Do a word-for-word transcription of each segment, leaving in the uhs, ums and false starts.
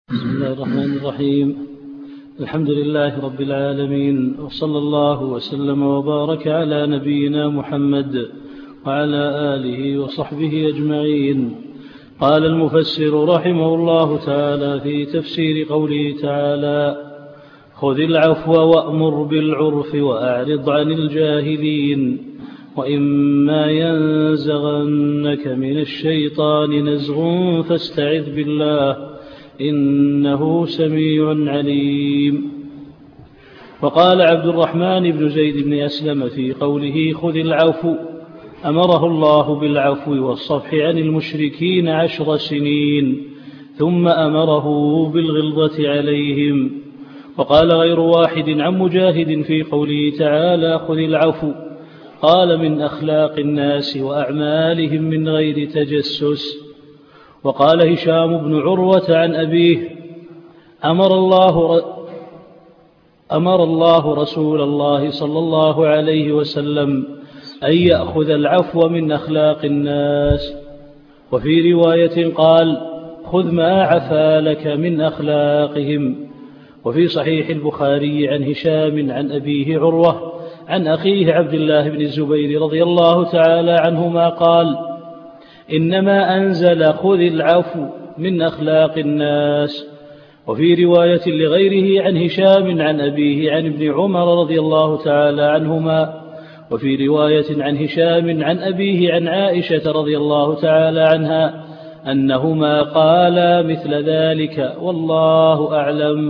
بسم الله الرحمن الرحيم. الحمد لله رب العالمين، وصلى الله وسلم وبارك على نبينا محمد وعلى آله وصحبه أجمعين. قال المفسر رحمه الله تعالى في تفسير قوله تعالى: خذ العفو وأمر بالعرف وأعرض عن الجاهلين، وإما ينزغنك من الشيطان نزغ فاستعذ بالله إنه سميع عليم. وقال عبد الرحمن بن زيد بن أسلم في قوله خذ العفو: أمره الله بالعفو والصفح عن المشركين عشر سنين ثم أمره بالغلظة عليهم. وقال غير واحد عن مجاهد في قوله تعالى خذ العفو: قال من أخلاق الناس وأعمالهم من غير تجسس. وقال هشام بن عروة عن أبيه: أمر الله, أمر الله رسول الله صلى الله عليه وسلم أن يأخذ العفو من أخلاق الناس. وفي رواية قال: خذ ما عفا لك من أخلاقهم. وفي صحيح البخاري عن هشام عن أبيه عروة عن أخيه عبد الله بن الزبير رضي الله تعالى عنهما قال: إنما أنزل خذ العفو من أخلاق الناس. وفي رواية لغيره عن هشام عن أبيه عن ابن عمر رضي الله تعالى عنهما. وفي رواية عن هشام عن أبيه عن عائشة رضي الله تعالى عنها أنهما قالا مثل ذلك، والله أعلم.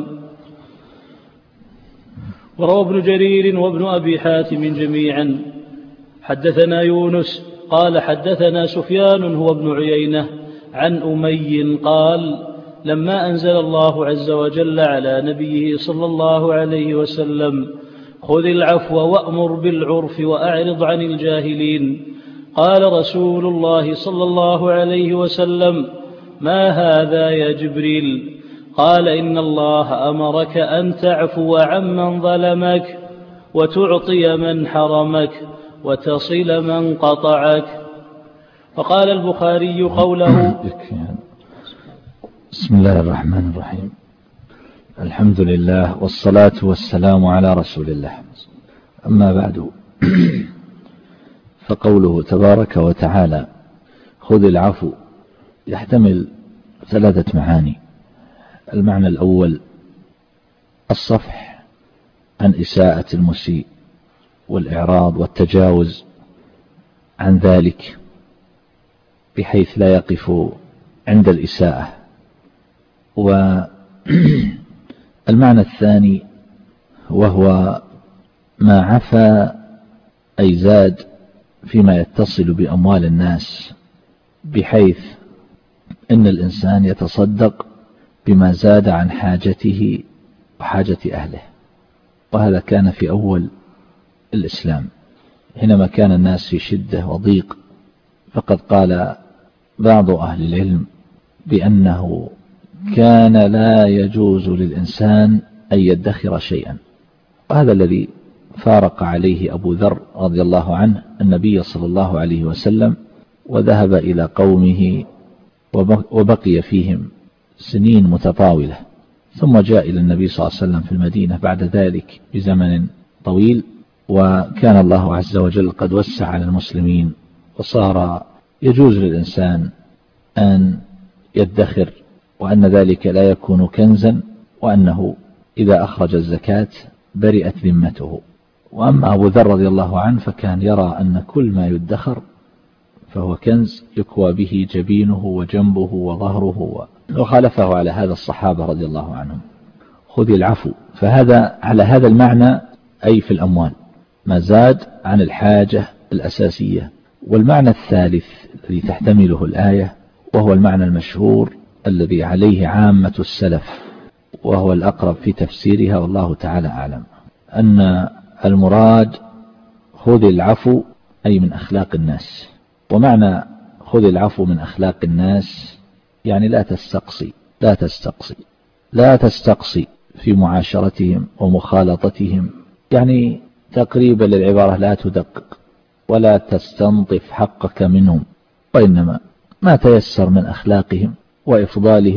وروى ابن جرير وابن أبي حاتم جميعا حدثنا يونس قال حدثنا سفيان هو ابن عيينة عن أمي قال: لما أنزل الله عز وجل على نبيه صلى الله عليه وسلم خذ العفو وأمر بالعرف وأعرض عن الجاهلين، قال رسول الله صلى الله عليه وسلم: ما هذا يا جبريل؟ قال: إن الله أمرك أن تعفو عمن ظلمك وتعطي من حرمك وتصل من قطعك. وقال البخاري قوله: بسم الله الرحمن الرحيم. الحمد لله والصلاة والسلام على رسول الله. أما بعد، فقوله تبارك وتعالى خذ العفو يحتمل ثلاثة معاني. المعنى الأول الصفح عن إساءة المسيء والإعراض والتجاوز عن ذلك بحيث لا يقف عند الإساءة. والمعنى الثاني وهو ما عفا أي زاد فيما يتصل بأموال الناس، بحيث إن الإنسان يتصدق بما زاد عن حاجته وحاجة أهله. وهذا كان في أول الإسلام حينما كان الناس في شدة وضيق، فقد قال بعض أهل العلم بأنه كان لا يجوز للإنسان أن يدخر شيئا. وهذا الذي فارق عليه أبو ذر رضي الله عنه النبي صلى الله عليه وسلم وذهب إلى قومه وبقي فيهم سنين متطاولة، ثم جاء إلى النبي صلى الله عليه وسلم في المدينة بعد ذلك بزمن طويل، وكان الله عز وجل قد وسع على المسلمين وصار يجوز للإنسان أن يدخر، وأن ذلك لا يكون كنزا، وأنه إذا أخرج الزكاة برئت ذمته. وأما أبو ذر رضي الله عنه فكان يرى أن كل ما يدخر فهو كنز يكوى به جبينه وجنبه وظهره، وخالفه على هذا الصحابة رضي الله عنهم. خذ العفو، فهذا على هذا المعنى أي في الأموال ما زاد عن الحاجة الأساسية. والمعنى الثالث الذي تحتمله الآية وهو المعنى المشهور الذي عليه عامة السلف وهو الأقرب في تفسيرها والله تعالى أعلم، أن المراد خذ العفو أي من أخلاق الناس. ومعنى خذ العفو من أخلاق الناس يعني لا تستقصي لا تستقصي لا تستقصي في معاشرتهم ومخالطتهم، يعني تقريبا للعبارة لا تدقق ولا تستنطف حقك منهم، وإنما ما تيسر من أخلاقهم وإفضالهم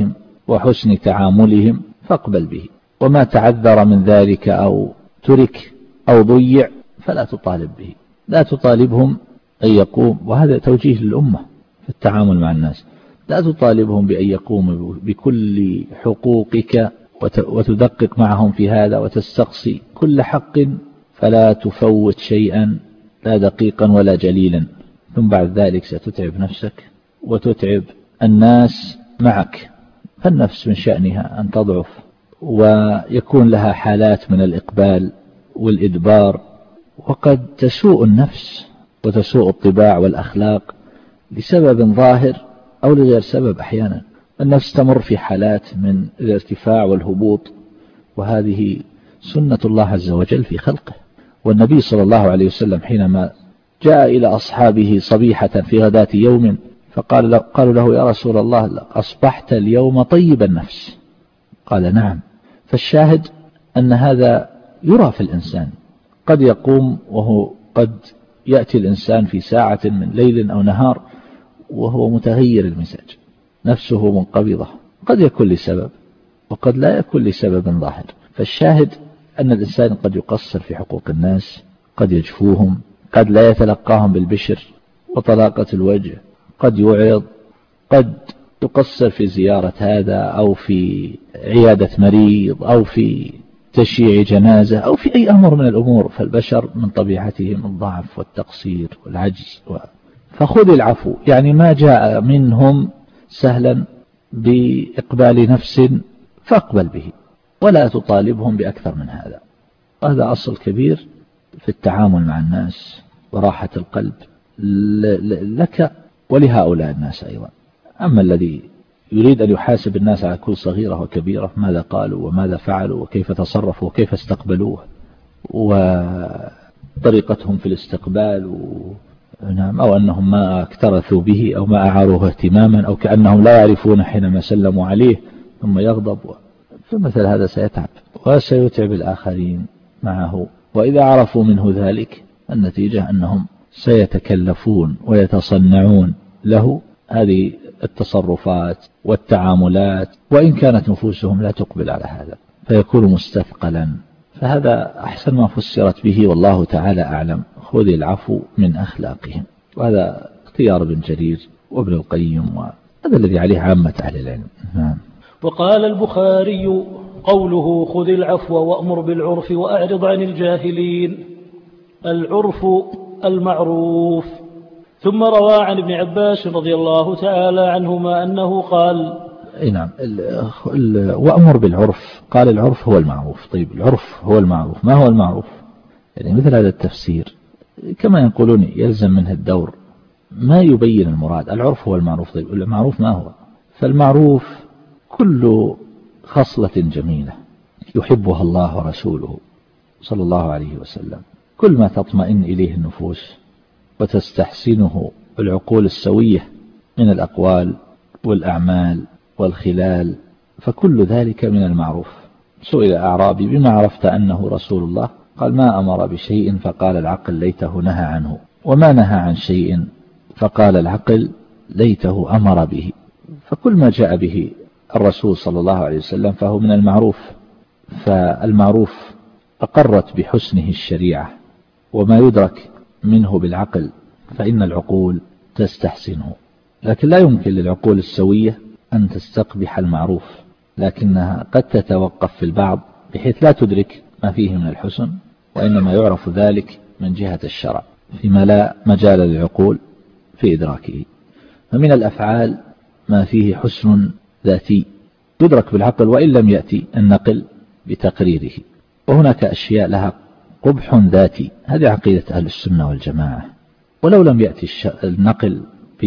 وحسن تعاملهم فاقبل به، وما تعذر من ذلك أو ترك أو ضيع فلا تطالب به. لا تطالبهم أن يقوم، وهذا توجيه للأمة في التعامل مع الناس، لا تطالبهم بأن يقوموا بكل حقوقك وتدقق معهم في هذا وتستقصي كل حق، فلا تفوت شيئا لا دقيقا ولا جليلا، ثم بعد ذلك ستتعب نفسك وتتعب الناس معك. فالنفس من شأنها أن تضعف ويكون لها حالات من الإقبال والإدبار، وقد تسوء النفس وتسوء الطباع والأخلاق لسبب ظاهر أو لغير سبب. أحيانا النفس تمر في حالات من الارتفاع والهبوط، وهذه سنة الله عز وجل في خلقه. والنبي صلى الله عليه وسلم حينما جاء إلى أصحابه صبيحة في غداة يوم فقال له قالوا له يا رسول الله أصبحت اليوم طيب النفس؟ قال نعم. فالشاهد أن هذا يرى في الإنسان، قد يقوم وهو قد يأتي الإنسان في ساعة من ليل أو نهار وهو متغير المزاج، نفسه منقبضة، قد يكون لسبب وقد لا يكون لسبب ظاهر. فالشاهد أن الإنسان قد يقصر في حقوق الناس، قد يجفوهم، قد لا يتلقاهم بالبشر وطلاقة الوجه، قد يعرض، قد يقصر في زيارة هذا أو في عيادة مريض أو في تشييع جنازة أو في أي أمر من الأمور. فالبشر من طبيعتهم الضعف والتقصير والعجز و... فخذ العفو، يعني ما جاء منهم سهلا بإقبال نفس فاقبل به، ولا تطالبهم بأكثر من هذا. هذا أصل كبير في التعامل مع الناس وراحة القلب لك ولهؤلاء الناس أيضا. أما الذي يريد أن يحاسب الناس على كل صغيرة وكبيرة، ماذا قالوا وماذا فعلوا وكيف تصرفوا وكيف استقبلوه وطريقتهم في الاستقبال و... نعم، أو أنهم ما اكترثوا به أو ما أعاروه اهتماما، أو كأنهم لا يعرفون حينما سلموا عليه ثم يغضب، فمثل هذا سيتعب وسيتعب الآخرين معه. وإذا عرفوا منه ذلك النتيجة أنهم سيتكلفون ويتصنعون له هذه التصرفات والتعاملات، وإن كانت نفوسهم لا تقبل على هذا فيكون مستثقلا. فهذا أحسن ما فسرت به والله تعالى أعلم، خذ العفو من أخلاقهم. وهذا اختيار ابن جرير وابن القيم، وهذا الذي عليه عامة أهل العلم. نعم. وقال البخاري قوله خذ العفو وأمر بالعرف وأعرض عن الجاهلين، العرف المعروف. ثم روى عن ابن عباس رضي الله تعالى عنهما أنه قال أي نعم ال ال وأمر بالعرف، قال العرف هو المعروف. طيب العرف هو المعروف، ما هو المعروف؟ يعني مثل هذا التفسير كما يقولون يلزم منه الدور ما يبين المراد. العرف هو المعروف. طيب المعروف ما هو؟ فالمعروف كل خصلة جميلة يحبها الله ورسوله صلى الله عليه وسلم، كل ما تطمئن إليه النفوس وتستحسنه العقول السوية من الأقوال والأعمال والخلال، فكل ذلك من المعروف. سئل أعرابي بما عرفت أنه رسول الله؟ قال ما أمر بشيء فقال العقل ليته نهى عنه، وما نهى عن شيء فقال العقل ليته أمر به. فكل ما جاء به الرسول صلى الله عليه وسلم فهو من المعروف. فالمعروف أقرت بحسنه الشريعة، وما يدرك منه بالعقل فإن العقول تستحسنه. لكن لا يمكن للعقول السوية أن تستقبح المعروف، لكنها قد تتوقف في البعض بحيث لا تدرك ما فيه من الحسن، وإنما يعرف ذلك من جهة الشرع فيما لا مجال للعقول في إدراكه. فمن الأفعال ما فيه حسن ذاتي يدرك بالعقل وإن لم يأتي النقل بتقريره، وهناك أشياء لها قبح ذاتي، هذه عقيدة أهل السنة والجماعة، ولو لم يأتي النقل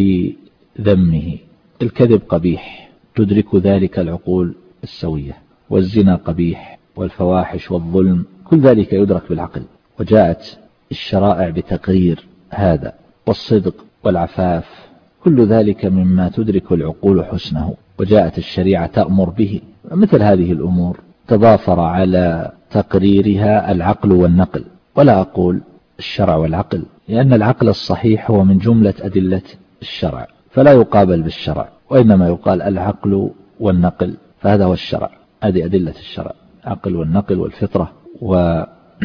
بذمه. الكذب قبيح تدرك ذلك العقول السوية، والزنا قبيح، والفواحش والظلم كل ذلك يدرك بالعقل، وجاءت الشرائع بتقرير هذا، والصدق والعفاف كل ذلك مما تدرك العقول حسنه، وجاءت الشريعة تأمر به. مثل هذه الأمور تضافر على تقريرها العقل والنقل، ولا أقول الشرع والعقل، لأن العقل الصحيح هو من جملة أدلة الشرع فلا يقابل بالشرع، وإنما يقال العقل والنقل. فهذا هو الشرع، هذه أدلة الشرع، العقل والنقل والفطرة و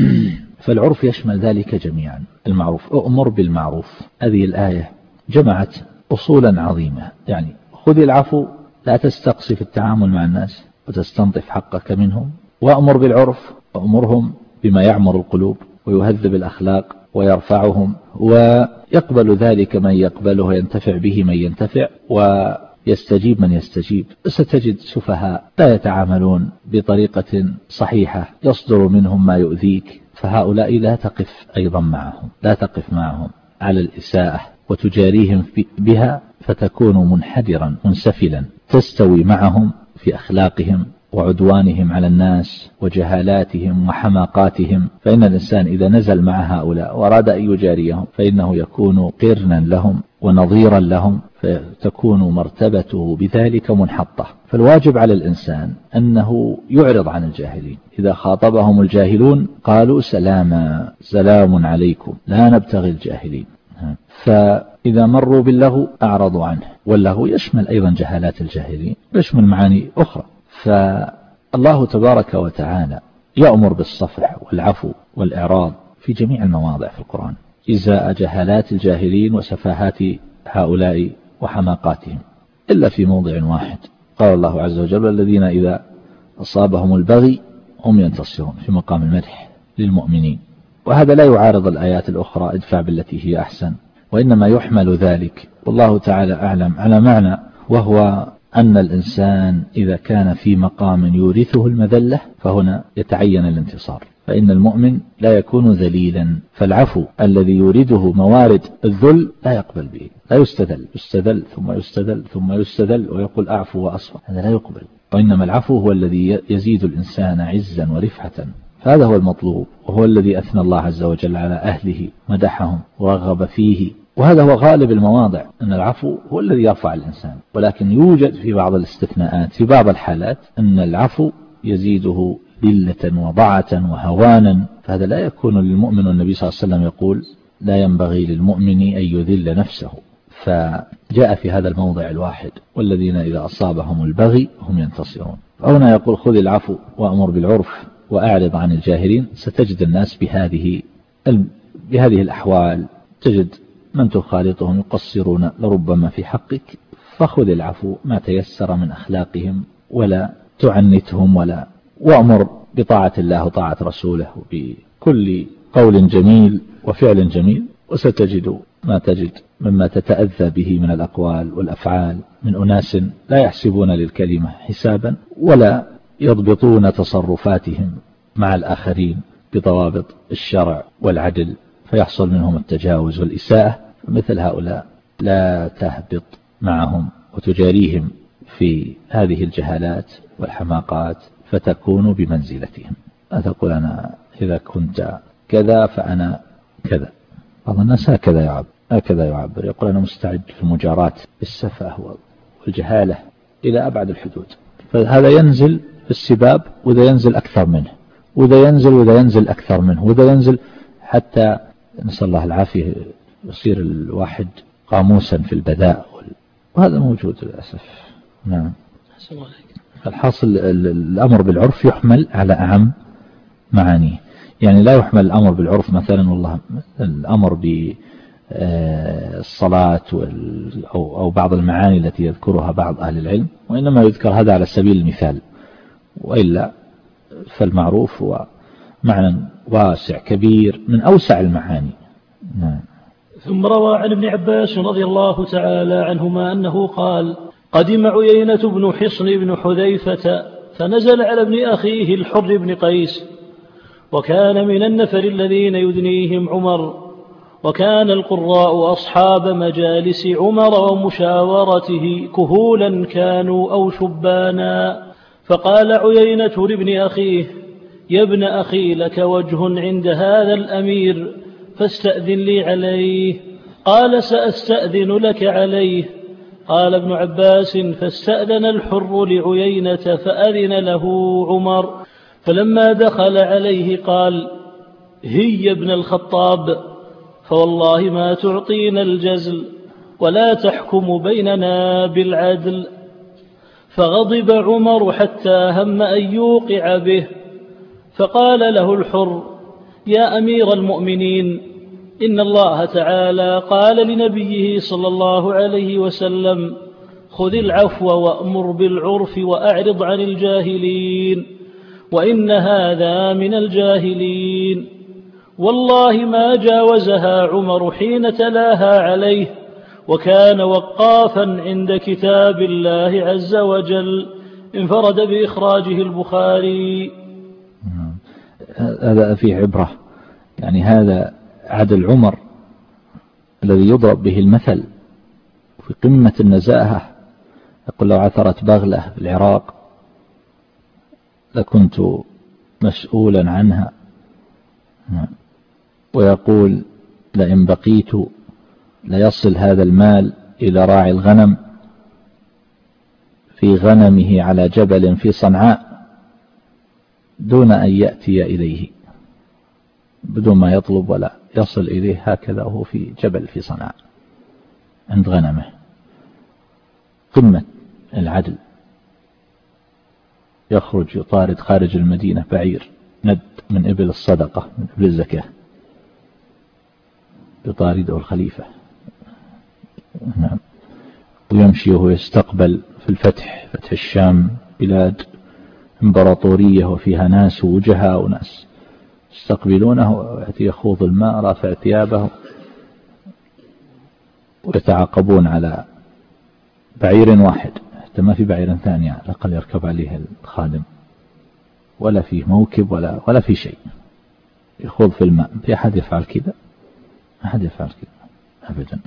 فالعرف يشمل ذلك جميعا. المعروف، أؤمر بالمعروف، هذه الآية جمعت أصولا عظيمة. يعني خذ العفو، لا تستقصي في التعامل مع الناس وتستنطف حقك منهم، وأمر بالعرف، وأمرهم بما يعمر القلوب ويهذب الأخلاق ويرفعهم، ويقبل ذلك من يقبله وينتفع به من ينتفع ويستجيب من يستجيب. ستجد سفهاء لا يتعاملون بطريقة صحيحة، يصدر منهم ما يؤذيك، فهؤلاء لا تقف أيضا معهم، لا تقف معهم على الإساءة وتجاريهم بها، فتكون منحدرا منسفلا، تستوي معهم في أخلاقهم وعدوانهم على الناس وجهالاتهم وحماقاتهم. فإن الإنسان إذا نزل مع هؤلاء وأراد أن يجاريهم فإنه يكون قرنا لهم ونظيرا لهم، فتكون مرتبته بذلك منحطة. فالواجب على الإنسان أنه يعرض عن الجاهلين، إذا خاطبهم الجاهلون قالوا سلاما، سلام عليكم، لا نبتغي الجاهلين. فإذا مروا باللغو أعرضوا عنه، واللغو يشمل أيضا جهالات الجاهلين، يشمل معاني أخرى. فالله تبارك وتعالى يأمر بالصفح والعفو والإعراض في جميع المواضع في القرآن إزاء جهالات الجاهلين وسفاهات هؤلاء وحماقاتهم، إلا في موضع واحد قال الله عز وجل الذين إذا أصابهم البغي هم ينتصرون، في مقام المدح للمؤمنين. وهذا لا يعارض الآيات الأخرى ادفع بالتي هي أحسن، وإنما يحمل ذلك والله تعالى أعلم على معنى، وهو أن الإنسان إذا كان في مقام يورثه المذلة فهنا يتعين الانتصار، فإن المؤمن لا يكون ذليلا، فالعفو الذي يورده موارد الذل لا يقبل به، لا يستذل، يستذل ثم يستذل ثم يستذل ويقول أعفو وأصفح، هذا لا يقبل. وإنما العفو هو الذي يزيد الإنسان عزا ورفعة، فهذا هو المطلوب، وهو الذي أثنى الله عز وجل على أهله، مدحهم ورغب فيه. وهذا هو غالب المواضع، أن العفو هو الذي يرفع الإنسان، ولكن يوجد في بعض الاستثناءات في بعض الحالات أن العفو يزيده ذلة وضعة وهوانا، فهذا لا يكون للمؤمن. والنبي صلى الله عليه وسلم يقول لا ينبغي للمؤمن أن يذل نفسه، فجاء في هذا الموضع الواحد والذين إذا أصابهم البغي هم ينتصرون. هنا يقول خذ العفو وأمر بالعرف وأعرض عن الجاهلين. ستجد الناس بهذه بهذه الأحوال، تجد من تخالطهم يقصرون لربما في حقك، فخذ العفو ما تيسر من أخلاقهم ولا تعنتهم، ولا وأمر بطاعة الله وطاعة رسوله بكل قول جميل وفعل جميل، وستجد ما تجد مما تتأذى به من الأقوال والأفعال من أناس لا يحسبون للكلمة حسابا ولا يضبطون تصرفاتهم مع الآخرين بضوابط الشرع والعدل، فيحصل منهم التجاوز والإساءة. مثل هؤلاء لا تهبط معهم وتجاريهم في هذه الجهالات والحماقات، فتكون بمنزلتهم. لا تقول أنا إذا كنت كذا فأنا كذا. بعض الناس هكذا يعبر، هكذا يعبر يقول أنا مستعد في المجاراة بالسفة والجهالة إلى أبعد الحدود. فهذا ينزل في السباب، وإذا ينزل أكثر منه، وإذا ينزل وإذا ينزل أكثر منه، وإذا ينزل حتى نسأل الله العافية يصير الواحد قاموسا في البذاء، وهذا موجود للأسف. نعم. الحاصل الأمر بالعرف يحمل على أعم معانيه، يعني لا يحمل الأمر بالعرف مثلا والله الأمر بالصلاة أو بعض المعاني التي يذكرها بعض أهل العلم، وإنما يذكر هذا على سبيل المثال، وإلا فالمعروف هو معنى واسع كبير من أوسع المعاني. نعم. ثم روى عن ابن عباس رضي الله تعالى عنهما أنه قال قدم عيينة بن حصن بن حذيفة فنزل على ابن أخيه الحر بن قيس، وكان من النفر الذين يدنيهم عمر، وكان القراء أصحاب مجالس عمر ومشاورته كهولا كانوا أو شبانا. فقال عيينة لابن أخيه يا ابن أخي لك وجه عند هذا الأمير فاستأذن لي عليه. قال سأستأذن لك عليه. قال ابن عباس فاستأذن الحر لعيينة فأذن له عمر، فلما دخل عليه قال هي ابن الخطاب، فوالله ما تعطينا الجزل ولا تحكم بيننا بالعدل. فغضب عمر حتى هم أن يوقع به، فقال له الحر: يا أمير المؤمنين، إن الله تعالى قال لنبيه صلى الله عليه وسلم: خذ العفو وأمر بالعرف وأعرض عن الجاهلين، وإن هذا من الجاهلين. والله ما جاوزها عمر حين تلاها عليه، وكان وقافا عند كتاب الله عز وجل، انفرد بإخراجه البخاري. هذا فيه عبرة، يعني هذا عدل عمر الذي يضرب به المثل في قمة النزاهة. يقول: لو عثرت بغلة في العراق لكنت مسؤولا عنها. ويقول: لئن بقيت ليصل هذا المال إلى راعي الغنم في غنمه على جبل في صنعاء دون أن يأتي إليه، بدون ما يطلب ولا يصل إليه، هكذا وهو في جبل في صنعاء عند غنمه. قمة العدل. يخرج يطارد خارج المدينة بعير ند من إبل الصدقة، من إبل الزكاة، يطارده الخليفة. نعم. ويمشي وهو يستقبل في الفتح، فتح الشام، بلاد امبراطورية وفيها ناس ووجهاء وناس يستقبلونه، ويأتي يخوض الماء رافع ثيابه، ويتعاقبون على بعير واحد، حتى ما في بعير ثاني على الأقل يركب عليه الخادم، ولا فيه موكب ولا ولا في شيء، يخوض في الماء. في أحد يفعل كذا؟ أحد يفعل كذا؟ أبدا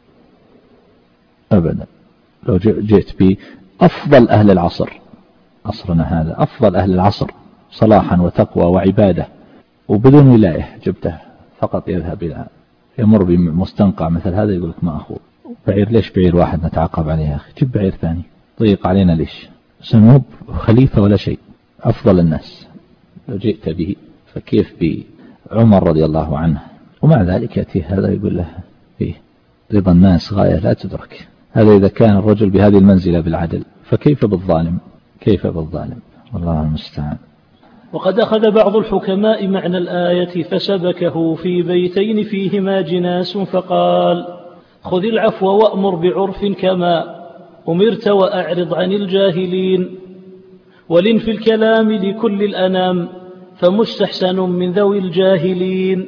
أبدا. لو جئت بأفضل أهل العصر، عصرنا هذا أفضل أهل العصر صلاحا وتقوى وعبادة، وبدون ولاية، جبته فقط يذهب إلى يمر بمستنقع مثل هذا، يقول لك ما أخوض بعير. ليش بعير واحد نتعاقب عليه يا أخي؟ جيب بعير ثاني، ضيق علينا ليش؟ سنوب خليفة ولا شيء، أفضل الناس لو جئت به. فكيف بعمر رضي الله عنه؟ ومع ذلك يأتي هذا يقول له فيه رضا الناس غاية لا تدرك. هذا إذا كان الرجل بهذه المنزلة بالعدل، فكيف بالظالم؟ كيف بالظالم؟ والله المستعان. وقد أخذ بعض الحكماء معنى الآية فسبكه في بيتين فيهما جناس، فقال: خذ العفو وأمر بعرف كما أمرت وأعرض عن الجاهلين، ولن في الكلام لكل الأنام، فمستحسن من ذوي الجاهلين.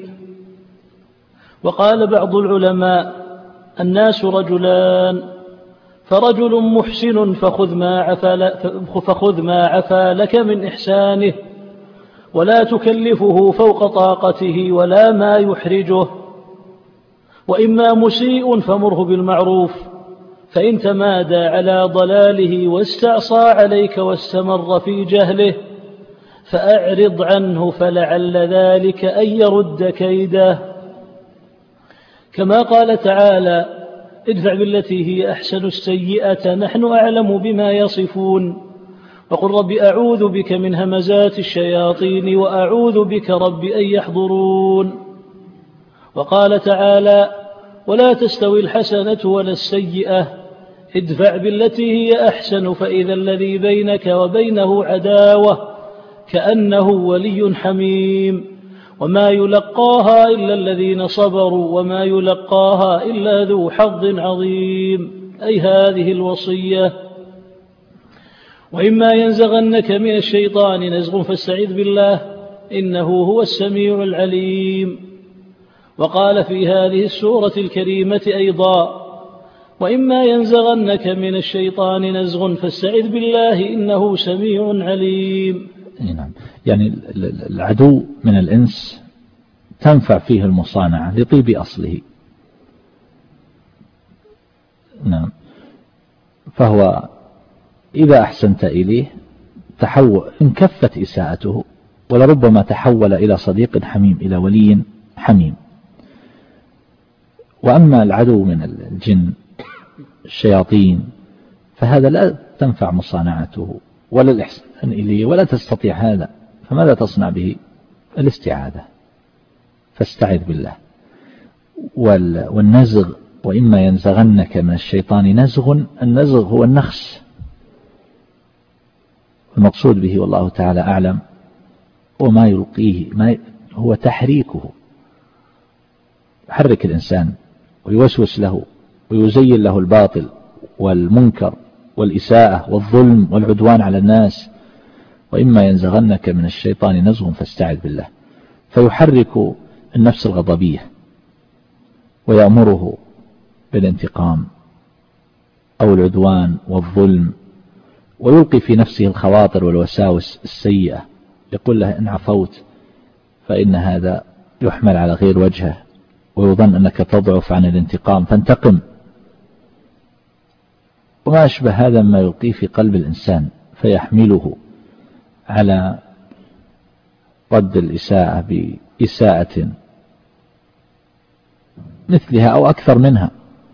وقال بعض العلماء: الناس رجلان، فرجل محسن فخذ ما عفا فخذ ما عفا لك من إحسانه، ولا تكلفه فوق طاقته ولا ما يحرجه. وإما مسيء فمره بالمعروف، فإن تمادى على ضلاله واستعصى عليك واستمر في جهله فأعرض عنه، فلعل ذلك أن يرد كيده. كما قال تعالى: ادفع بالتي هي أحسن السيئة نحن أعلم بما يصفون، وقل رب أعوذ بك من همزات الشياطين وأعوذ بك رب أن يحضرون. وقال تعالى: ولا تستوي الحسنة ولا السيئة، ادفع بالتي هي أحسن فإذا الذي بينك وبينه عداوة كأنه ولي حميم، وما يلقاها إلا الذين صبروا وما يلقاها إلا ذو حظ عظيم. أي هذه الوصية. وإما ينزغنك من الشيطان نزغ فاستعذ بالله إنه هو السميع العليم. وقال في هذه السورة الكريمة أيضا: وإما ينزغنك من الشيطان نزغ فاستعذ بالله إنه سميع عليم. نعم. يعني العدو من الإنس تنفع فيه المصانعة لطيب أصله. نعم. فهو إذا أحسنت إليه تحول، انكفت إساءته، ولربما تحول إلى صديق حميم، إلى ولي حميم. وأما العدو من الجن الشياطين فهذا لا تنفع مصانعته ولا الإحسان إليه، ولا تستطيع هذا، فماذا تصنع به؟ الاستعاذة، فاستعذ بالله. والنزغ: وإما ينزغنك من الشيطان نزغ، النزغ هو النخس، المقصود به والله تعالى أعلم وما يلقيه ما هو تحريكه، يحرك الإنسان ويوسوس له ويزين له الباطل والمنكر والإساءة والظلم والعدوان على الناس. وإما ينزغنك من الشيطان نزغ فاستعذ بالله، فيحرك النفس الغضبية ويأمره بالانتقام أو العدوان والظلم، ويلقي في نفسه الخواطر والوساوس السيئة، يقول له إن عفوت فإن هذا يحمل على غير وجهه، ويظن أنك تضعف عن الانتقام فانتقم، وما أشبه هذا ما يلقيه في قلب الإنسان فيحمله على رد الإساءة بإساءة مثلها أو أكثر منها.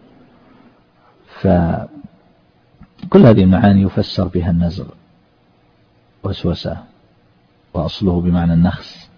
فكل هذه المعاني يفسر بها النزغ وسوسة، وأصله بمعنى النخس،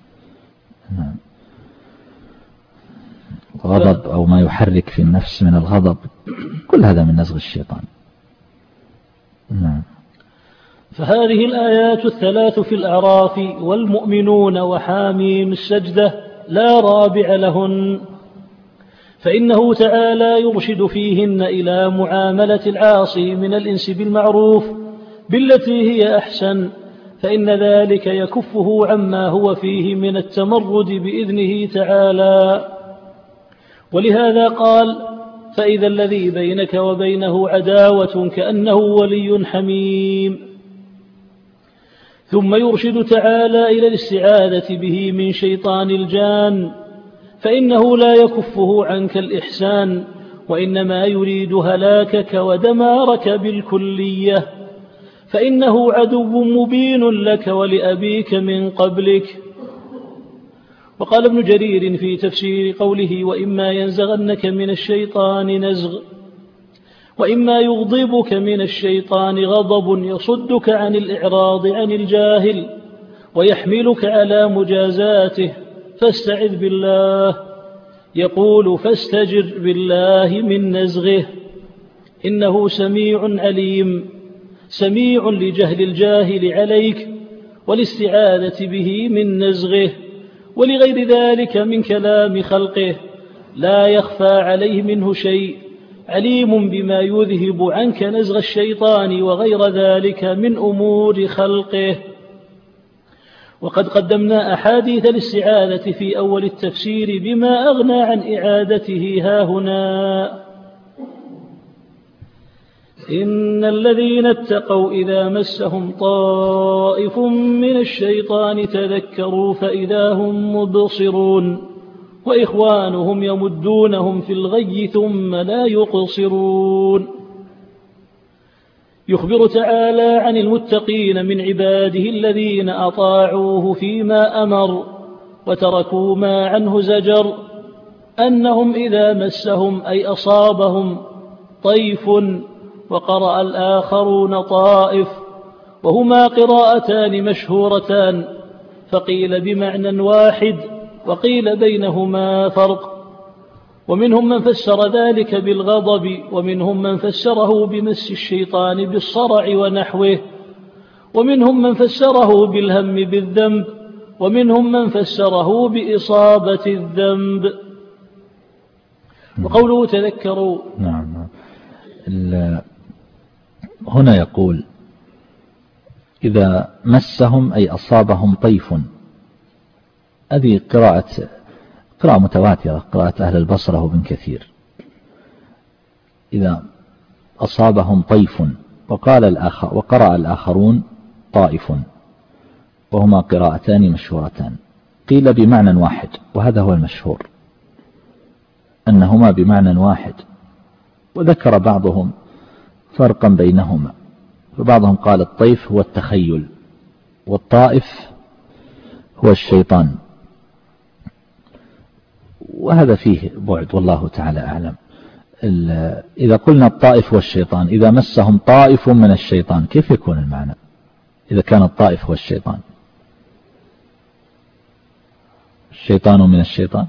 غضب أو ما يحرك في النفس من الغضب، كل هذا من نزغ الشيطان. نعم. فهذه الآيات الثلاث في الأعراف والمؤمنون وحاميم السجدة لا رابع لهن، فإنه تعالى يرشد فيهن إلى معاملة العاصي من الإنس بالمعروف بالتي هي أحسن، فإن ذلك يكفه عما هو فيه من التمرد بإذنه تعالى. ولهذا قال: فإذا الذي بينك وبينه عداوة كأنه ولي حميم. ثم يرشد تعالى إلى الاستعاذة به من شيطان الجان، فإنه لا يكفه عنك الإحسان، وإنما يريد هلاكك ودمارك بالكلية، فإنه عدو مبين لك ولأبيك من قبلك. وقال ابن جرير في تفسير قوله: وإما ينزغنك من الشيطان نزغ، وإما يغضبك من الشيطان غضب يصدك عن الإعراض عن الجاهل ويحملك على مجازاته، فاستعذ بالله. يقول: فاستجر بالله من نزغه، إنه سميع عليم، سميع لجهل الجاهل عليك والاستعاذة به من نزغه، ولغير ذلك من كلام خلقه لا يخفى عليه منه شيء، عليم بما يذهب عنك نزغ الشيطان وغير ذلك من أمور خلقه. وقد قدمنا أحاديث الاستعاذة في أول التفسير بما أغنى عن إعادته هاهنا. إن الذين اتقوا إذا مسهم طائف من الشيطان تذكروا فإذا هم مبصرون، وإخوانهم يمدونهم في الغي ثم لا يقصرون. يخبر تعالى عن المتقين من عباده الذين أطاعوه فيما أمر وتركوا ما عنه زجر، أنهم إذا مسهم أي أصابهم طيف، وقرأ الآخرون طائف، وهما قراءتان مشهورتان، فقيل بمعنى واحد وقيل بينهما فرق. ومنهم من فسر ذلك بالغضب، ومنهم من فسره بمس الشيطان بالصرع ونحوه، ومنهم من فسره بالهم بالذنب، ومنهم من فسره بإصابة الذنب. وقوله تذكروا، نعم، هنا يقول إذا مسهم أي أصابهم طيف. هذه قراءة قراءة متواترة، قراءة أهل البصرة وابن كثير. إذا أصابهم طيف، وقال الآخر وقرأ الآخرون طائف، وهما قراءتان مشهورتان. قيل بمعنى واحد، وهذا هو المشهور أنهما بمعنى واحد، وذكر بعضهم فرقا بينهما، فبعضهم قال الطيف هو التخيل، والطائف هو الشيطان، وهذا فيه بعد والله تعالى أعلم. إذا قلنا الطائف هو الشيطان، إذا مسهم طائف من الشيطان، كيف يكون المعنى إذا كان الطائف هو الشيطان؟ الشيطان من الشيطان.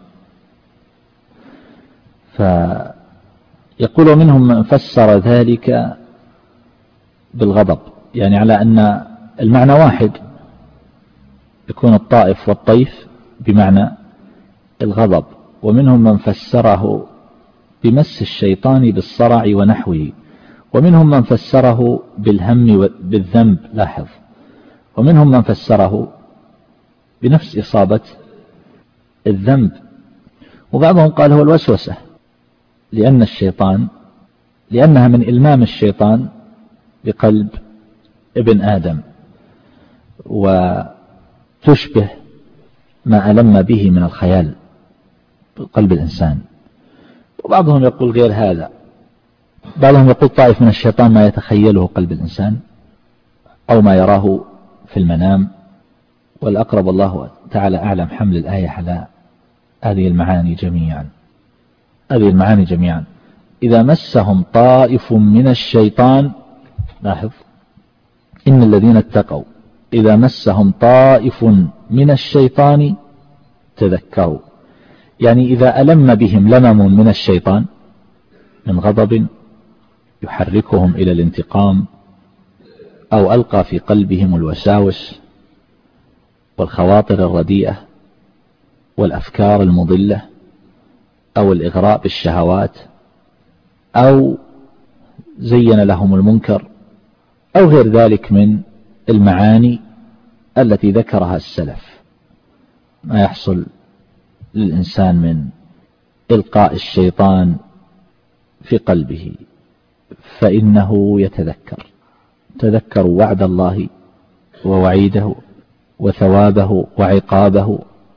فيقول منهم من فسر ذلك بالغضب، يعني على أن المعنى واحد، يكون الطائف والطيف بمعنى الغضب، ومنهم من فسره بمس الشيطان بالصرع ونحوه، ومنهم من فسره بالهم بالذنب، لاحظ، ومنهم من فسره بنفس إصابة الذنب، وبعضهم قال هو الوسوسة، لأن الشيطان لأنها من إلمام الشيطان بقلب ابن آدم، وتشبه ما ألم به من الخيال بقلب الإنسان. وبعضهم يقول غير هذا، بعضهم يقول طائف من الشيطان ما يتخيله قلب الإنسان أو ما يراه في المنام، والأقرب الله تعالى أعلم حمل الآية على هذه المعاني جميعا. هذه المعاني جميعا إذا مسهم طائف من الشيطان، لاحظ، إن الذين اتقوا إذا مسهم طائف من الشيطان تذكروا، يعني إذا ألم بهم لمم من الشيطان من غضب يحركهم إلى الانتقام، أو ألقى في قلبهم الوساوس والخواطر الرديئة والأفكار المضلة، أو الإغراء بالشهوات، أو زين لهم المنكر، أو غير ذلك من المعاني التي ذكرها السلف، ما يحصل للإنسان من إلقاء الشيطان في قلبه، فإنه يتذكر تذكر وعد الله ووعيده وثوابه وعقابه،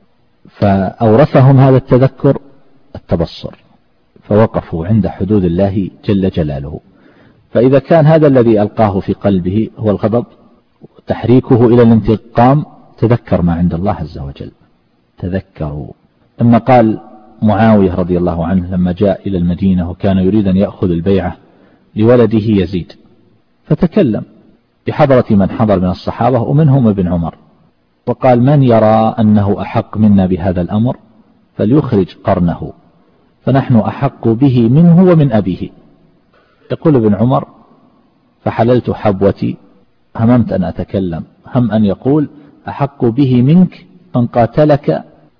فأورثهم هذا التذكر التبصر، فوقفوا عند حدود الله جل جلاله. فإذا كان هذا الذي ألقاه في قلبه هو الغضب وتحريكه إلى الانتقام، تذكر ما عند الله عز وجل. تذكروا. لما قال معاوية رضي الله عنه لما جاء إلى المدينة وكان يريد أن يأخذ البيعة لولده يزيد، فتكلم بحضرة من حضر من الصحابة ومنهم ابن عمر، وقال: من يرى أنه أحق منا بهذا الأمر فليخرج قرنه، فنحن أحق به منه ومن أبيه. يقول ابن عمر: فحللت حبوتي، هممت أن أتكلم، هم أن يقول أحق به منك من قاتلك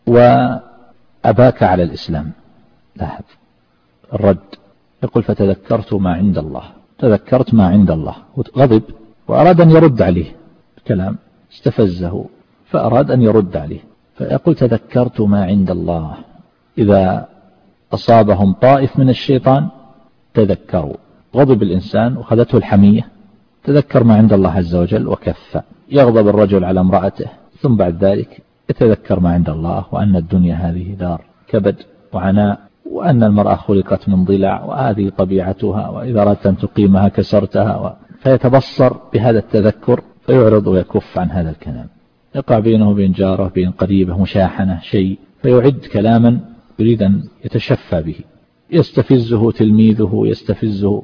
وأباك على الإسلام. لاحظ الرد. يقول: فتذكرت ما عند الله، تذكرت ما عند الله، غضب وأراد أن يرد عليه الكلام، استفزه فأراد أن يرد عليه، فيقول: تذكرت ما عند الله. إذا أصابهم طائف من الشيطان تذكروا، غضب الإنسان وخذته الحمية، تذكر ما عند الله عز وجل وكف. يغضب الرجل على امرأته ثم بعد ذلك يتذكر ما عند الله، وأن الدنيا هذه دار كبد وعناء، وأن المرأة خلقت من ضلع وهذه طبيعتها، وإذا أردت أن تقيمها كسرتها و... فيتبصر بهذا التذكر فيعرض ويكف عن هذا الكلام. يقع بينه وبين جاره بين قريبه مشاحنة شيء، فيعد كلاما يريد أن يتشفى به، يستفزه تلميذه يستفزه،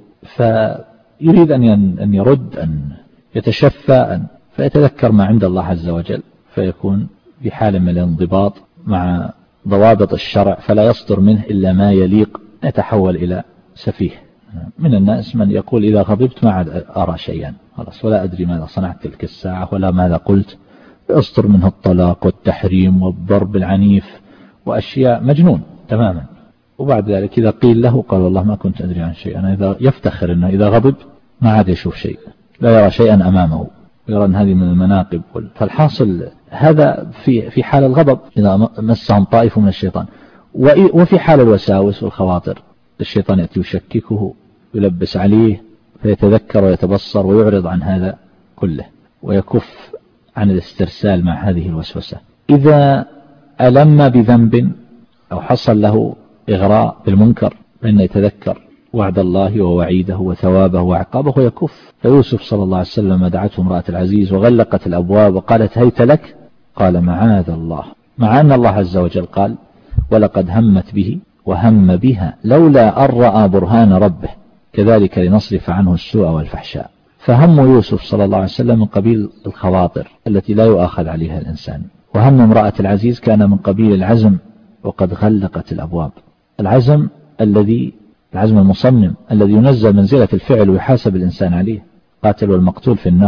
فيريد أن يرد أن يتشفى أن فيتذكر ما عند الله عز وجل، فيكون بحال من الانضباط مع ضوابط الشرع، فلا يصدر منه إلا ما يليق، يتحول إلى سفيه. من الناس من يقول: إذا غضبت ما عاد أرى شيئا، خلاص، ولا أدري ماذا صنعت تلك الساعة ولا ماذا قلت، يصدر منه الطلاق والتحريم والضرب العنيف وأشياء، مجنون تماما. وبعد ذلك إذا قيل له قال: والله ما كنت أدري عن شيء. أنا إذا يفتخر أنه إذا غضب ما عاد يشوف شيء، لا يرى شيئا أمامه، يرى أن هذه من المناقب. فالحاصل هذا في في حال الغضب إذا مسهم طائف من الشيطان، وفي حال الوساوس والخواطر الشيطان يأتي يشككه، يلبس عليه، فيتذكر ويتبصر ويعرض عن هذا كله ويكف عن الاسترسال مع هذه الوسوسة. إذا ألم بذنب أو حصل له إغراء بالمنكر فإنه يتذكر وعد الله ووعيده وثوابه وعقابه ويكف. فيوسف صلى الله عليه وسلم دعته امرأة العزيز وغلقت الأبواب وقالت: هيت لك، قال: معاذ الله، مع أن الله عز وجل قال: ولقد همت به وهم بها لولا أن رأى برهان ربه كذلك لنصرف عنه السوء والفحشاء. فهم يوسف صلى الله عليه وسلم من قبيل الخواطر التي لا يؤاخذ عليها الإنسان، وهم امرأة العزيز كان من قبيل العزم، وقد غلقت الأبواب. العزم الذي العزم المصمم الذي ينزل منزلة الفعل ويحاسب الإنسان عليه. قاتل والمقتول في النار،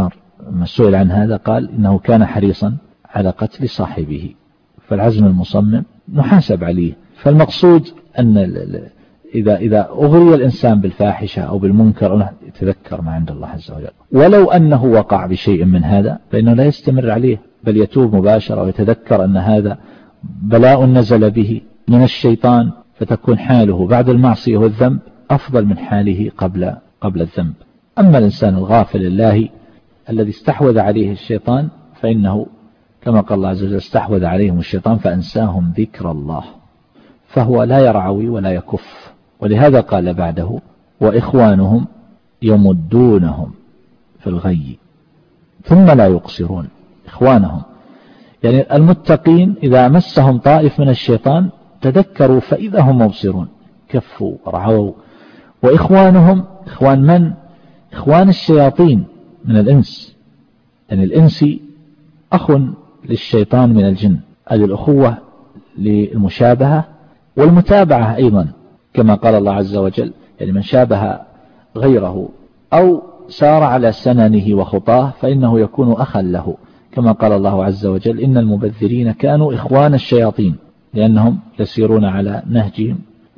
ما سئل عن هذا قال إنه كان حريصا على قتل صاحبه، فالعزم المصمم نحاسب عليه. فالمقصود أن إذا إذا أغري الإنسان بالفاحشة أو بالمنكر يتذكر ما عند الله عز وجل، ولو أنه وقع بشيء من هذا فإنه لا يستمر عليه، بل يتوب مباشرة ويتذكر أن هذا بلاء نزل به من الشيطان، فتكون حاله بعد المعصية والذنب أفضل من حاله قبل قبل الذنب. أما الإنسان الغافل الله الذي استحوذ عليه الشيطان فإنه كما قال الله عز وجل استحوذ عليهم الشيطان فأنساهم ذكر الله، فهو لا يرعوي ولا يكف. ولهذا قال بعده وإخوانهم يمدونهم في الغي ثم لا يقصرون. إخوانهم يعني المتقين إذا مسهم طائف من الشيطان تذكروا فإذا هم مبصرون، كفوا ورعوا. وإخوانهم إخوان من؟ إخوان الشياطين من الإنس، يعني الإنس أخ للشيطان من الجن، هذه الأخوة للمشابهة والمتابعة أيضا، كما قال الله عز وجل يعني من شابه غيره أو سار على سننه وخطاه فإنه يكون أخا له، كما قال الله عز وجل إن المبذرين كانوا إخوان الشياطين لأنهم يسيرون على نهجهم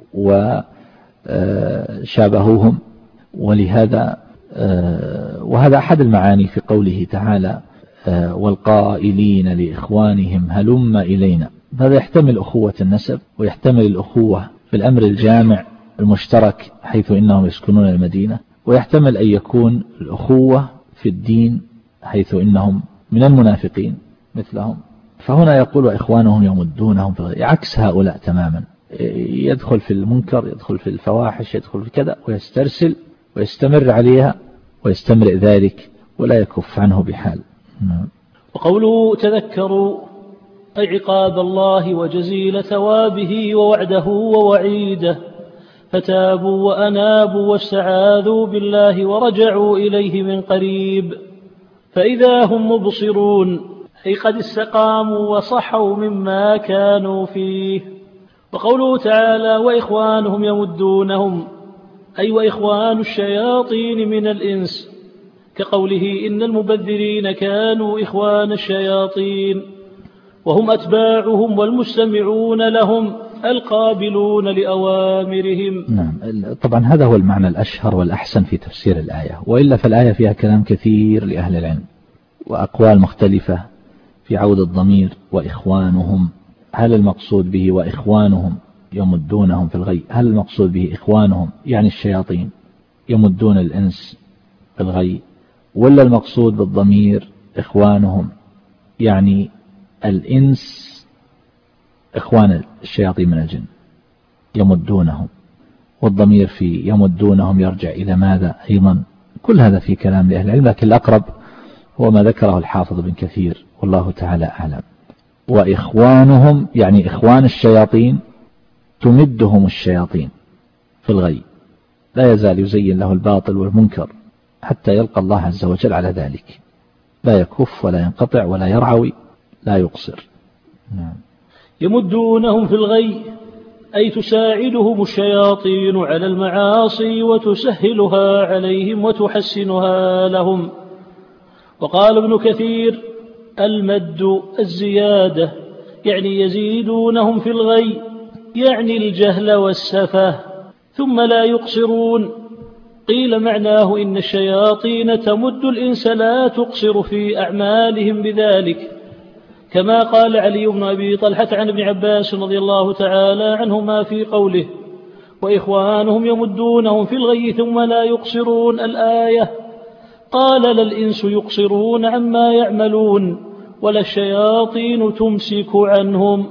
وشابهوهم. ولهذا وهذا أحد المعاني في قوله تعالى والقائلين لإخوانهم هلم إلينا. هذا يحتمل أخوة النسب ويحتمل الأخوة في الأمر الجامع المشترك حيث إنهم يسكنون المدينة، ويحتمل أن يكون الأخوة في الدين حيث إنهم من المنافقين مثلهم. فهنا يقول وإخوانهم يمدونهم في الغي، عكس هؤلاء تماما، يدخل في المنكر يدخل في الفواحش يدخل في كذا ويسترسل ويستمر عليها ويستمر ذلك ولا يكف عنه بحال. وقوله تذكروا أي عقاب الله وجزيل ثوابه ووعده ووعيده، فتابوا وأنابوا واستعاذوا بالله ورجعوا إليه من قريب فإذا هم مبصرون، أي قد استقاموا وصحوا مما كانوا فيه. وقوله تعالى وإخوانهم يمدونهم أي وإخوان الشياطين من الإنس، كقوله إن المبذرين كانوا إخوان الشياطين وهم أتباعهم والمستمعون لهم القابلون لأوامرهم. نعم، طبعا هذا هو المعنى الأشهر والأحسن في تفسير الآية، وإلا فالآية فيها كلام كثير لأهل العلم وأقوال مختلفة في عود الضمير وإخوانهم. هل المقصود به وإخوانهم يمدونهم في الغي، هل المقصود به إخوانهم يعني الشياطين يمدون الإنس في الغي، ولا المقصود بالضمير إخوانهم يعني الإنس إخوان الشياطين من الجن يمدونهم، والضمير في يمدونهم يرجع إلى ماذا أيضا؟ كل هذا في كلام لأهل العلم، لكن الأقرب هو ما ذكره الحافظ بن كثير والله تعالى أعلم. وإخوانهم يعني إخوان الشياطين تمدهم الشياطين في الغي، لا يزال يزين له الباطل والمنكر حتى يلقى الله عز وجل على ذلك، لا يكف ولا ينقطع ولا يرعوي لا يقصر. نعم. يمدونهم في الغي أي تساعدهم الشياطين على المعاصي وتسهلها عليهم وتحسنها لهم. وقال ابن كثير المد الزيادة يعني يزيدونهم في الغي يعني الجهل والسفه ثم لا يقصرون. قيل معناه إن الشياطين تمد الإنس لا تقصر في أعمالهم بذلك، كما قال علي بن أبي طلحة عن ابن عباس رضي الله تعالى عنهما في قوله وإخوانهم يمدونهم في الغي ثم لا يقصرون الآية، قال لا الإنس يقصرون عما يعملون ولا الشياطين تمسك عنهم.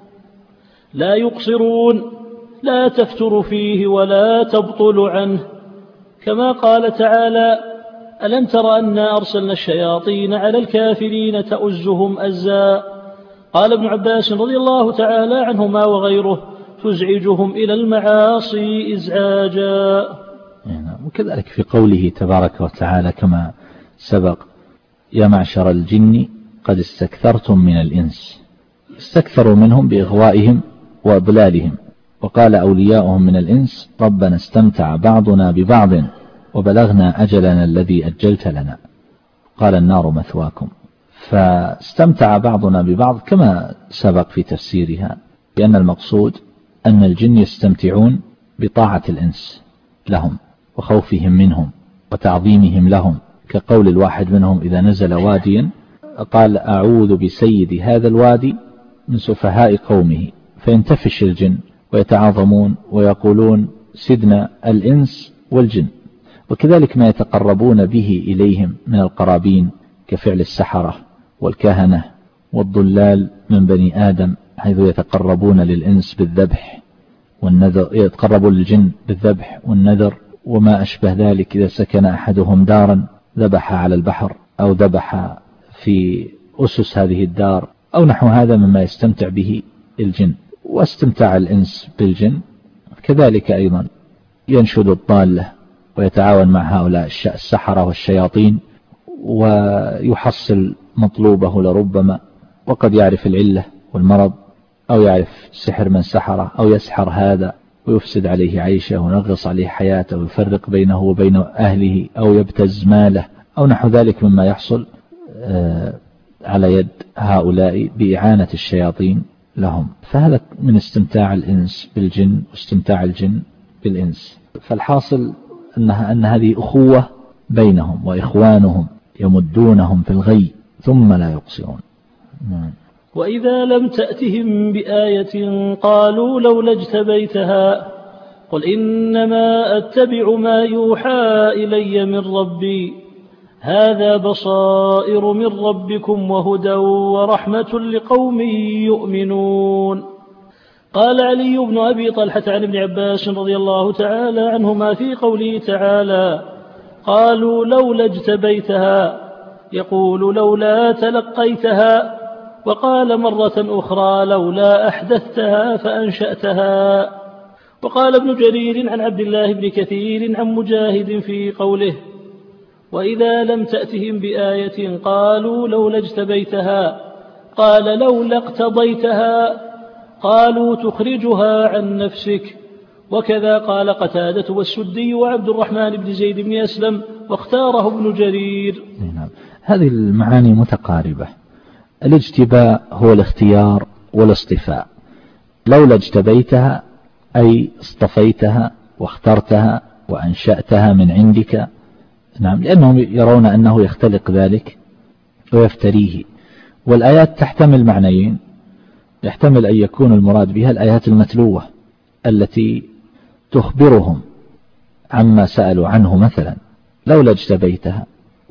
لا يقصرون لا تفتر فيه ولا تبطل عنه، كما قال تعالى ألم تر أنا أرسلنا الشياطين على الكافرين تؤزهم أزا. قال ابن عباس رضي الله تعالى عنهما وغيره تزعجهم إلى المعاصي إزعاجا. وكذلك في قوله تبارك وتعالى كما سبق يا معشر الجن قد استكثرتم من الإنس، استكثروا منهم بإغوائهم وإضلالهم. وقال أولياؤهم من الإنس ربنا استمتع بعضنا ببعض وبلغنا أجلنا الذي أجلت لنا. قال النار مثواكم. فاستمتع بعضنا ببعض كما سبق في تفسيرها، بأن المقصود أن الجن يستمتعون بطاعة الإنس لهم وخوفهم منهم وتعظيمهم لهم، كقول الواحد منهم إذا نزل واديا قال أعوذ بسيد هذا الوادي من سفهاء قومه، فينتفش الجن ويتعاظمون ويقولون سيدنا الإنس والجن. وكذلك ما يتقربون به إليهم من القرابين كفعل السحرة والكهنة والضلال من بني آدم، حيث يتقربون للإنس بالذبح والنذر، يتقربون للجن بالذبح والنذر وما أشبه ذلك. إذا سكن أحدهم دارا ذبح على البحر أو ذبح في أسس هذه الدار أو نحو هذا مما يستمتع به الجن. واستمتاع الإنس بالجن كذلك أيضا ينشد الضالة ويتعاون مع هؤلاء السحرة والشياطين ويحصل مطلوبه لربما، وقد يعرف العلة والمرض أو يعرف سحر من سحره أو يسحر هذا ويفسد عليه عيشه وينغص عليه حياته ويفرق بينه وبين أهله أو يبتز ماله أو نحو ذلك مما يحصل على يد هؤلاء بإعانة الشياطين لهم. فهذا من استمتاع الإنس بالجن واستمتاع الجن بالإنس. فالحاصل أنها أن هذه أخوة بينهم وإخوانهم يمدونهم في الغي ثم لا يقصرون. وإذا لم تأتهم بآية قالوا لولا اجتبيتها قل إنما أتبع ما يوحى إلي من ربي هذا بصائر من ربكم وهدى ورحمة لقوم يؤمنون. قال علي بن أبي طلحة عن ابن عباس رضي الله تعالى عنهما في قوله تعالى قالوا لولا اجتبيتها يقول لولا تلقيتها، وقال مرة أخرى لولا أحدثتها فأنشأتها. وقال ابن جرير عن عبد الله بن كثير عن مجاهد في قوله وإذا لم تأتهم بآية قالوا لولا اجتبيتها قال لولا اقتضيتها قالوا تخرجها عن نفسك. وكذا قال قتادة والسدي وعبد الرحمن بن زيد بن أسلم واختاره ابن جرير. هذه المعاني متقاربة. الاجتباء هو الاختيار والاصطفاء. لولا اجتبيتها أي اصطفيتها واخترتها وأنشأتها من عندك. نعم، لأنهم يرون أنه يختلق ذلك ويفتريه. والآيات تحتمل معنيين، يحتمل أن يكون المراد بها الآيات المتلوة التي تخبرهم عما سألوا عنه، مثلا لولا اجتبيتها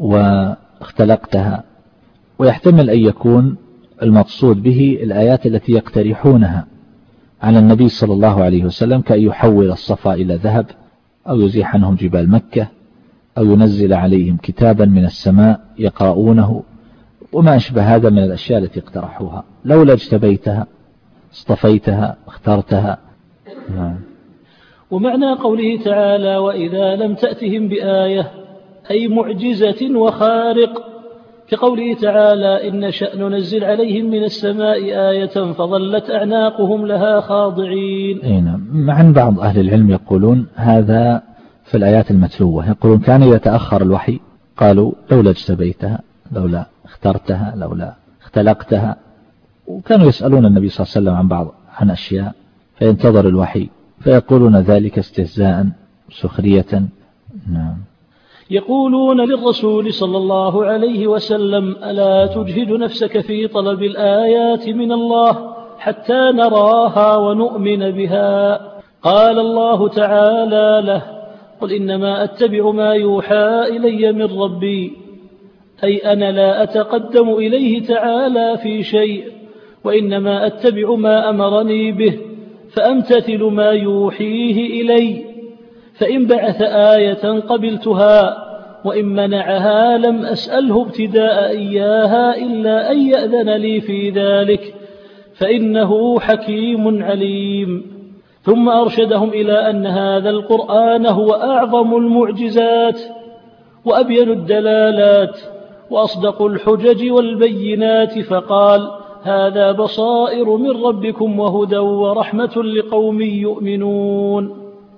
واختلقتها. ويحتمل أن يكون المقصود به الآيات التي يقترحونها على النبي صلى الله عليه وسلم، كأن يحول الصفا إلى ذهب أو يزيح عنهم جبال مكة أو ينزل عليهم كتابا من السماء يقرؤونه وما أشبه هذا من الأشياء التي اقترحوها. لولا اجتبيتها اصطفيتها اخترتها. نعم. ومعنى قوله تعالى وإذا لم تأتهم بآية أي معجزة وخارق، كقوله تعالى إن شأن ننزل عليهم من السماء آية فظلت أعناقهم لها خاضعين. نعم. مع بعض أهل العلم يقولون هذا في الآيات المتلوة، يقولون كان يتأخر الوحي قالوا لولا اجتبيتها لولا اخترتها لولا اختلقتها، وكانوا يسألون النبي صلى الله عليه وسلم عن بعض عن أشياء فينتظر الوحي فيقولون ذلك استهزاء سخرية. نعم. يقولون للرسول صلى الله عليه وسلم ألا تجهد نفسك في طلب الآيات من الله حتى نراها ونؤمن بها؟ قال الله تعالى له قل إنما أتبع ما يوحى إلي من ربي، أي أنا لا أتقدم إليه تعالى في شيء، وإنما أتبع ما أمرني به فأمتثل ما يوحيه إلي، فإن بعث آية قبلتها وإن منعها لم أسأله ابتداء إياها إلا أن يأذن لي في ذلك فإنه حكيم عليم. ثم أرشدهم إلى أن هذا القرآن هو أعظم المعجزات وأبين الدلالات وأصدق الحجج والبينات، فقال هذا بصائر من ربكم وهدى ورحمة لقوم يؤمنون.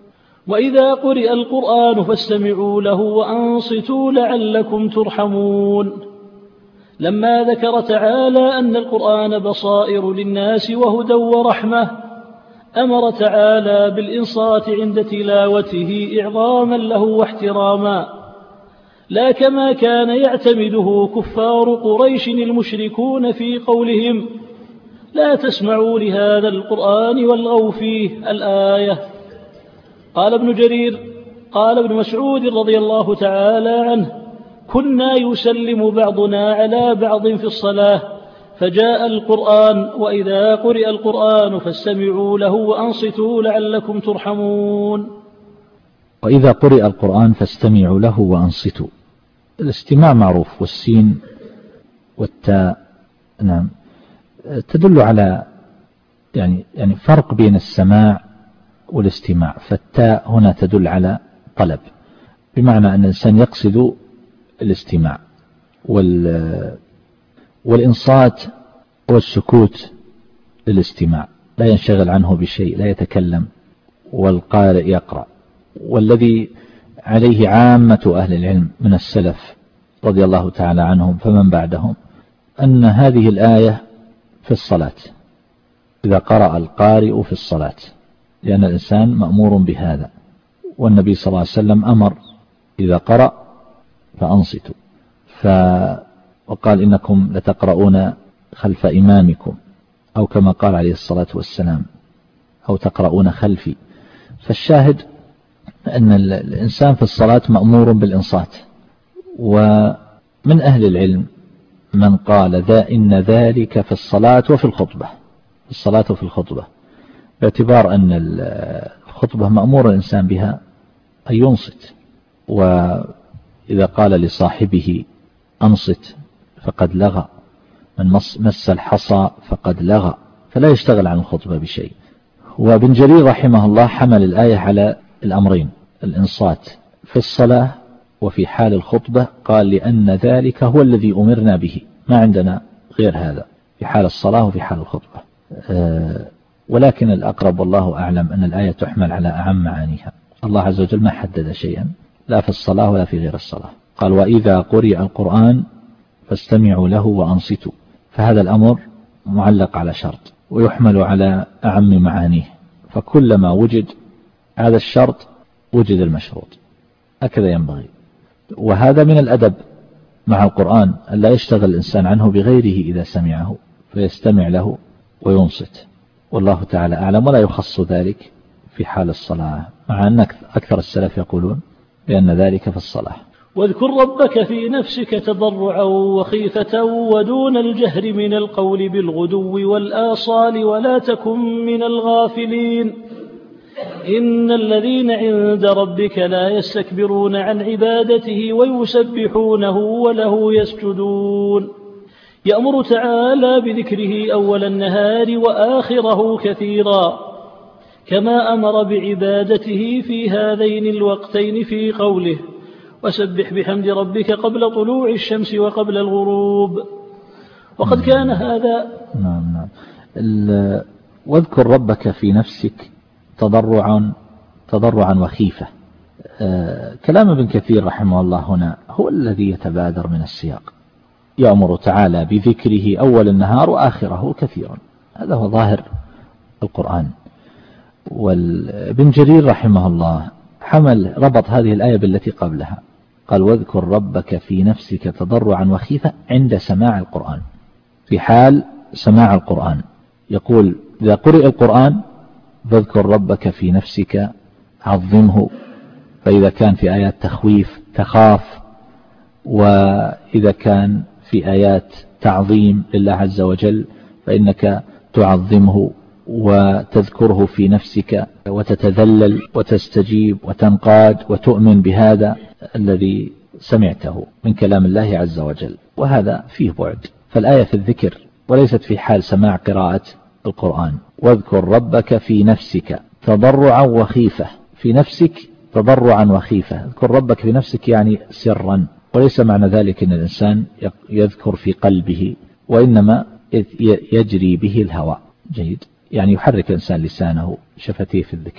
وإذا قرئ القرآن فاستمعوا له وأنصتوا لعلكم ترحمون. لما ذكر تعالى أن القرآن بصائر للناس وهدى ورحمة أمر تعالى بالإنصات عند تلاوته إعظاما له واحتراما، لا كما كان يعتمده كفار قريش المشركون في قولهم لا تسمعوا لهذا القرآن والغوا فيه الآية. قال ابن جرير قال ابن مسعود رضي الله تعالى عنه كنا يسلم بعضنا على بعض في الصلاة فجاء القرآن وإذا قرئ القرآن فاستمعوا له وأنصتوا لعلكم ترحمون. وإذا قرئ القرآن فاستمعوا له وأنصتوا، الاستماع معروف، والسين والتاء نعم تدل على يعني يعني فرق بين السماع والاستماع، فالتاء هنا تدل على طلب، بمعنى أن الإنسان يقصد الاستماع، وال والإنصات والسكوت للاستماع، لا ينشغل عنه بشيء، لا يتكلم، والقارئ يقرأ. والذي عليه عامة أهل العلم من السلف رضي الله تعالى عنهم فمن بعدهم أن هذه الآية في الصلاة، إذا قرأ القارئ في الصلاة، لأن الإنسان مأمور بهذا، والنبي صلى الله عليه وسلم أمر إذا قرأ فأنصتوا، ف وقال إنكم لتقرؤون خلف إمامكم، أو كما قال عليه الصلاة والسلام أو تقرؤون خلفي. فالشاهد أن الإنسان في الصلاة مأمور بالإنصات. ومن أهل العلم من قال ذا إن ذلك في الصلاة وفي الخطبة، الصلاة وفي الخطبة، باعتبار أن الخطبة مأمور الإنسان بها أن ينصت، وإذا قال لصاحبه أنصت فقد لغى، من مس الحصى فقد لغى، فلا يشتغل عن الخطبة بشيء. وابن جرير رحمه الله حمل الآية على الأمرين، الإنصات في الصلاة وفي حال الخطبة، قال لأن ذلك هو الذي أمرنا به، ما عندنا غير هذا في حال الصلاة وفي حال الخطبة. أه ولكن الأقرب والله أعلم أن الآية تحمل على أعم معانيها. الله عز وجل ما حدد شيئا لا في الصلاة ولا في غير الصلاة، قال وإذا قرئ القرآن فاستمعوا له وأنصتوا، فهذا الأمر معلق على شرط ويحمل على أعم معانيه، فكلما وجد هذا الشرط وجد المشروط، هكذا ينبغي. وهذا من الأدب مع القرآن ألا يشتغل الإنسان عنه بغيره إذا سمعه، فيستمع له وينصت، والله تعالى أعلم. ولا يخص ذلك في حال الصلاة، مع أن أكثر السلف يقولون بأن ذلك في الصلاة. واذكر ربك في نفسك تضرعا وخيفة ودون الجهر من القول بالغدو والآصال ولا تكن من الغافلين إن الذين عند ربك لا يستكبرون عن عبادته ويسبحونه وله يسجدون. يأمر تعالى بذكره أول النهار وآخره كثيرا، كما أمر بعبادته في هذين الوقتين في قوله وسبح بحمد ربك قبل طلوع الشمس وقبل الغروب. وقد كان هذا نعم نعم واذكر ربك في نفسك تضرعا تضرعا وخيفة. آه كلام ابن كثير رحمه الله هنا هو الذي يتبادر من السياق، يأمر تعالى بذكره أول النهار وآخره كثيرا، هذا هو ظاهر القرآن. وابن جرير رحمه الله حمل ربط هذه الآية بالتي قبلها، قال واذكر ربك في نفسك تضرعا وخيفة عند سماع القرآن، في حال سماع القرآن يقول إذا قرئ القرآن فاذكر ربك في نفسك عظمه، فإذا كان في آيات تخويف تخاف، وإذا كان في آيات تعظيم لله عز وجل فإنك تعظمه وتذكره في نفسك وتتذلل وتستجيب وتنقاد وتؤمن بهذا الذي سمعته من كلام الله عز وجل، وهذا فيه بعد. فالآية في الذكر وليست في حال سماع قراءة القرآن. واذكر ربك في نفسك تضرعا وخيفة، في نفسك تضرعا وخيفة، اذكر ربك في نفسك يعني سرا، وليس معنى ذلك أن الإنسان يذكر في قلبه، وإنما يجري به الهوى. جيد، يعني يحرك الإنسان لسانه شفتيه في الذكر.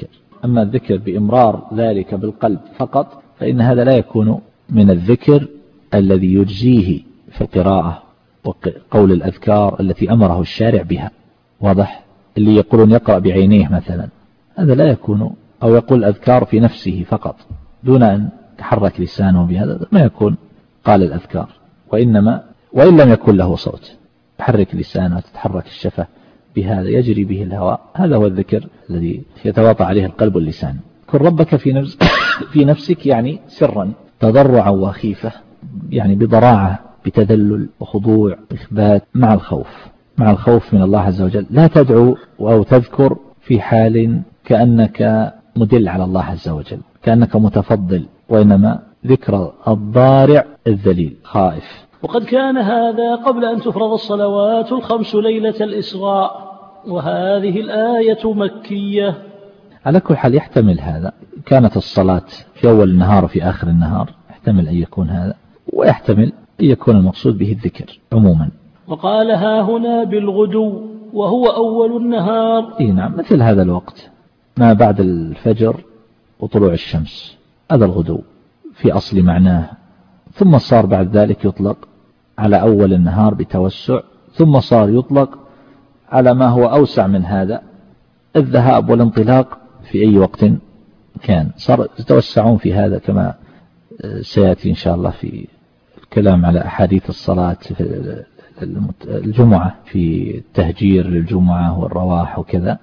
أما الذكر بإمرار ذلك بالقلب فقط فإن هذا لا يكون من الذكر الذي يجزيه في القراءة وقول الأذكار التي أمره الشارع بها. واضح؟ اللي يقولون يقرأ بعينيه مثلا هذا لا يكون، أو يقول الأذكار في نفسه فقط دون أن تحرك لسانه بهذا ما يكون قال الأذكار، وإنما وإن لم يكن له صوت تحرك لسانه وتتحرك الشفة بهذا يجري به الهواء، هذا هو الذكر الذي يتواطى عليه القلب واللسان. كن ربك في نفس في نفسك يعني سرا تضرعا وخيفة، يعني بضراعة بتذلل وخضوع إخبات مع الخوف مع الخوف من الله عز وجل. لا تدعو أو تذكر في حال كأنك مدل على الله عز وجل كأنك متفضل، وإنما ذكر الضارع الذليل خائف. وقد كان هذا قبل أن تفرض الصلوات الخمس ليلة الإسراء، وهذه الآية مكية. على كل حال يحتمل هذا، كانت الصلاة في أول النهار وفي آخر النهار، يحتمل أن يكون هذا، ويحتمل أن يكون المقصود به الذكر عموما. وقال ها هنا بالغدو وهو أول النهار. إيه نعم، مثل هذا الوقت ما بعد الفجر وطلوع الشمس، هذا الغدو في أصل معناه، ثم صار بعد ذلك يطلق على أول النهار بتوسع، ثم صار يطلق على ما هو أوسع من هذا، الذهاب والانطلاق في أي وقت كان. صار يتوسعون في هذا كما سيأتي إن شاء الله في الكلام على أحاديث الصلاة في الجمعة، في التهجير للجمعة والرواح وكذا.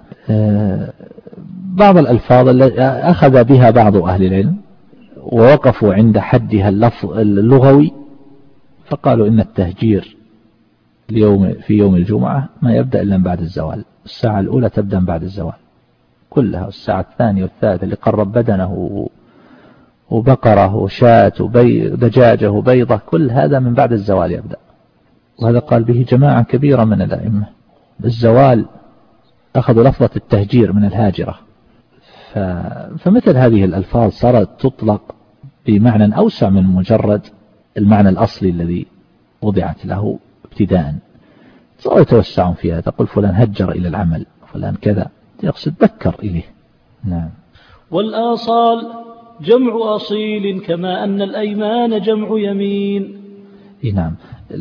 بعض الألفاظ التي أخذ بها بعض أهل العلم ووقفوا عند حدها اللفظ اللغوي، فقالوا إن التهجير اليوم في يوم الجمعة ما يبدأ إلا بعد الزوال، الساعة الأولى تبدأ بعد الزوال كلها، الساعة الثانية والثالثة اللي قرب بدنه وبقره وشاة ودجاجه وبيضة كل هذا من بعد الزوال يبدأ. وهذا قال به جماعة كبيرة من الأئمة، الزوال أخذوا لفظة التهجير من الهاجرة. ف... فمثل هذه الألفاظ صارت تطلق بمعنى أوسع من مجرد المعنى الأصلي الذي وضعت له ابتداء. صاروا يتوسعون فيها، تقول فلان هجر إلى العمل، فلان كذا، يقصد بكر إليه. نعم. والآصال جمع أصيل كما أن الأيمان جمع يمين. نعم،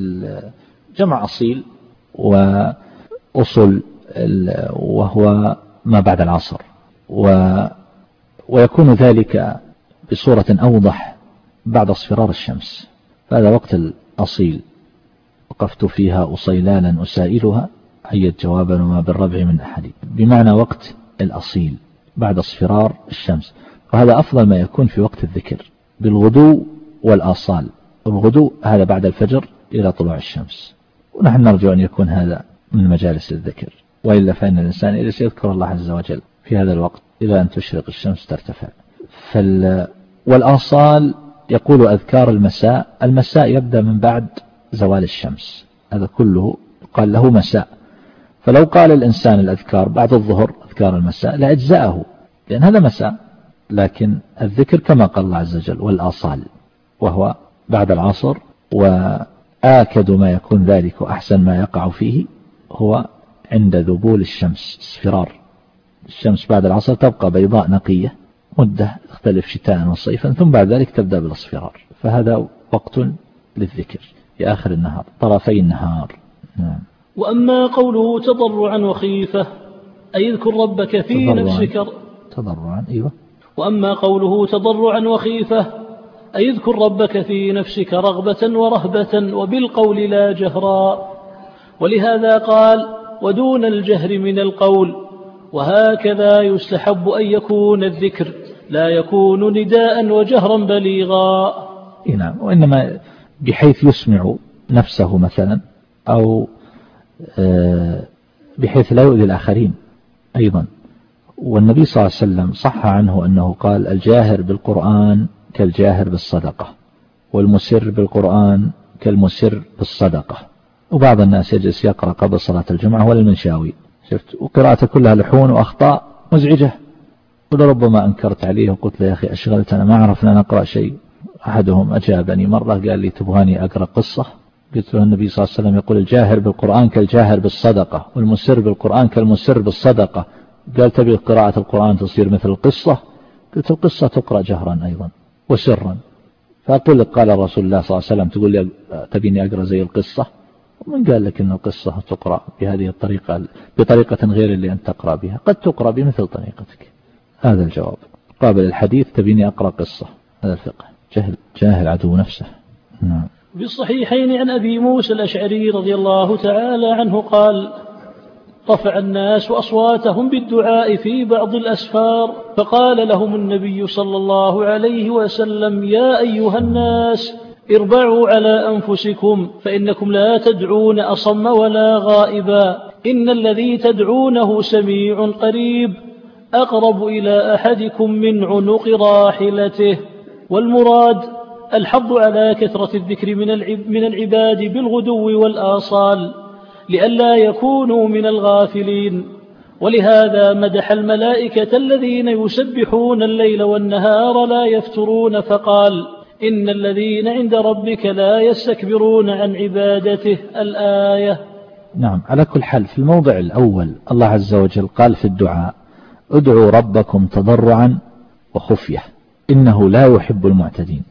جمع أصيل وأصل وهو ما بعد العصر، و ويكون ذلك بصورة أوضح بعد اصفرار الشمس، فهذا وقت الأصيل. وقفت فيها أصيلالا أسائلها عيت جوابا وما بالربع من أحد، بمعنى وقت الأصيل بعد اصفرار الشمس. وهذا أفضل ما يكون في وقت الذكر بالغدو والآصال. الغدو هذا بعد الفجر إلى طلوع الشمس، ونحن نرجو أن يكون هذا من مجالس الذكر، وإلا فإن الإنسان يجلس يذكر الله عز وجل في هذا الوقت إلى أن تشرق الشمس ترتفع. فال... والآصال يقول أذكار المساء، المساء يبدأ من بعد زوال الشمس، هذا كله قال له مساء. فلو قال الإنسان الأذكار بعد الظهر أذكار المساء لأجزأه، لأن هذا مساء. لكن الذكر كما قال الله عز وجل والآصال، وهو بعد العصر، وآكد ما يكون ذلك وأحسن ما يقع فيه هو عند ذبول الشمس، اصفرار الشمس بعد العصر تبقى بيضاء نقية مدة تختلف شتاء وصيفا، ثم بعد ذلك تبدأ بالاصفرار، فهذا وقت للذكر في آخر النهار طرفي النهار. نعم. وأما قوله تضرعا وخيفة أي اذكر ربك في تضرعاً. نفسك تضرعا أيوة. وأما قوله تضرعا وخيفة أي اذكر ربك في نفسك رغبة ورهبة وبالقول لا جهرا، ولهذا قال ودون الجهر من القول. وهكذا يستحب أن يكون الذكر لا يكون نداء وجهرا بليغا. نعم، وإنما بحيث يسمع نفسه مثلا، أو بحيث لا يؤذي الآخرين أيضا. والنبي صلى الله عليه وسلم صح عنه أنه قال الجاهر بالقرآن كالجاهر بالصدقة، والمسر بالقرآن كالمسر بالصدقة. وبعض الناس يجلس يقرأ قبل صلاة الجمعة ولا المنشاوي، شفت، وقراءته كلها لحون وأخطاء مزعجة، ولربما أنكرت عليه وقلت له يا أخي أشغلتنا ما عرفنا نقرأ شيء. أحدهم أجابني مرة قال لي تبغاني أقرأ قصة؟ قلت له النبي صلى الله عليه وسلم يقول الجاهر بالقرآن كالجاهر بالصدقة، والمسر بالقرآن كالمسر بالصدقة، قال تبي قراءة القرآن تصير مثل القصة؟ قلت القصة تقرأ جهرا أيضا وسرا. فأقول لك قال الرسول الله صلى الله عليه وسلم، تقول لي تبيني أقرأ زي القصة؟ ومن قال لك أن القصة تقرأ بهذه الطريقة بطريقة غير اللي أنت تقرأ بها؟ قد تقرأ بمثل طريقتك. هذا الجواب. قابل الحديث تبيني أقرأ قصة، هذا الفقه. جهل جاهل عدو نفسه. نعم. في الصحيحين عن أبي موسى الأشعري رضي الله تعالى عنه قال: رفع الناس أصواتهم بالدعاء في بعض الأسفار، فقال لهم النبي صلى الله عليه وسلم: يا أيها الناس اربعوا على أنفسكم، فإنكم لا تدعون أصم ولا غائبا، إن الذي تدعونه سميع قريب، أقرب إلى أحدكم من عنق راحلته. والمراد الحض على كثرة الذكر من العباد بالغدو والآصال لئلا يكونوا من الغافلين. ولهذا مدح الملائكة الذين يسبحون الليل والنهار لا يفترون، فقال: إن الذين عند ربك لا يستكبرون عن عبادته. الآية. نعم. على كل حال في الموضع الأول الله عز وجل قال في الدعاء: ادعوا ربكم تضرعا وخفية إنه لا يحب المعتدين.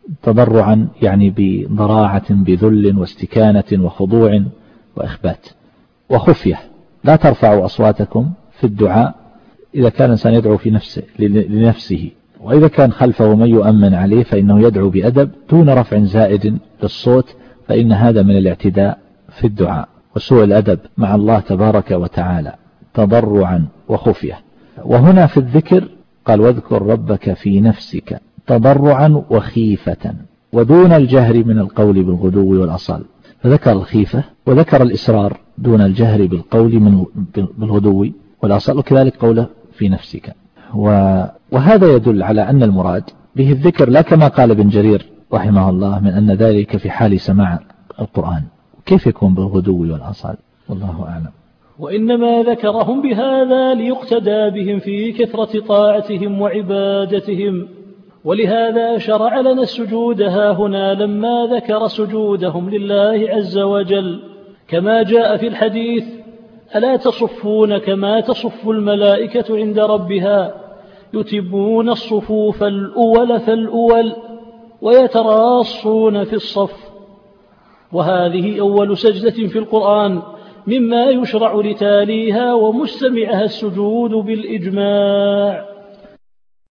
تضرعا يعني بضراعة بذل واستكانة وخضوع وإخبات. وخفية لا ترفعوا أصواتكم في الدعاء إذا كان الإنسان يدعو في نفسه لنفسه، وإذا كان خلفه من يؤمن عليه فإنه يدعو بأدب دون رفع زائد للصوت، فإن هذا من الاعتداء في الدعاء وسوء الأدب مع الله تبارك وتعالى. تضرعا وخفية. وهنا في الذكر قال: واذكر ربك في نفسك تضرعا وخيفة ودون الجهر من القول بالغدو والأصال. فذكر الخيفة وذكر الإسرار دون الجهر بالقول من بالغدو والأصال، وكذلك قوله في نفسك. وهذا يدل على أن المراد به الذكر، لا كما قال ابن جرير رحمه الله من أن ذلك في حال سماع القرآن. كيف يكون بالغدو والأصال؟ والله أعلم. وإنما ذكرهم بهذا ليقتدى بهم في كثرة طاعتهم وعبادتهم. ولهذا شرع لنا السجود هاهنا لما ذكر سجودهم لله عز وجل، كما جاء في الحديث: ألا تصفون كما تصف الملائكة عند ربها، يتمون الصفوف الأول فالأول ويتراصون في الصف. وهذه أول سجدة في القرآن مما يشرع لتاليها ومستمعها السجود بالإجماع.